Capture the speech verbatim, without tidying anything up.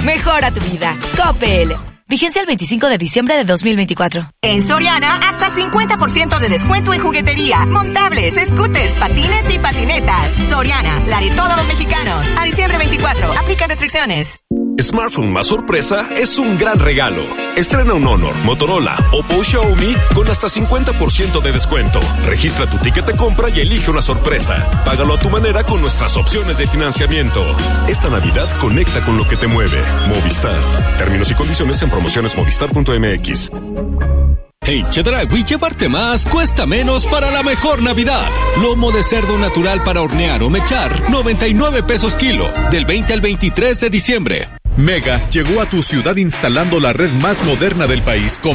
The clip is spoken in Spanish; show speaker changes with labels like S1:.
S1: Mejora tu vida. Coppel. Vigencia el veinticinco de diciembre de dos mil veinticuatro.
S2: En Soriana, hasta cincuenta por ciento de descuento en juguetería, montables, scooters, patines y patinetas. Soriana, la de todos los mexicanos. A diciembre veinticuatro, aplican restricciones.
S3: Smartphone más sorpresa es un gran regalo. Estrena un Honor, Motorola, Oppo o Xiaomi con hasta cincuenta por ciento de descuento. Registra tu ticket de compra y elige una sorpresa. Págalo a tu manera con nuestras opciones de financiamiento. Esta Navidad conecta con lo que te mueve. Movistar. Términos y condiciones en promociones movistar punto m x.
S4: En Chedraui, llevarte más cuesta menos para la mejor Navidad. Lomo de cerdo natural para hornear o mechar, noventa y nueve pesos kilo, del veinte al veintitrés de diciembre.
S5: Mega llegó a tu ciudad instalando la red más moderna del país con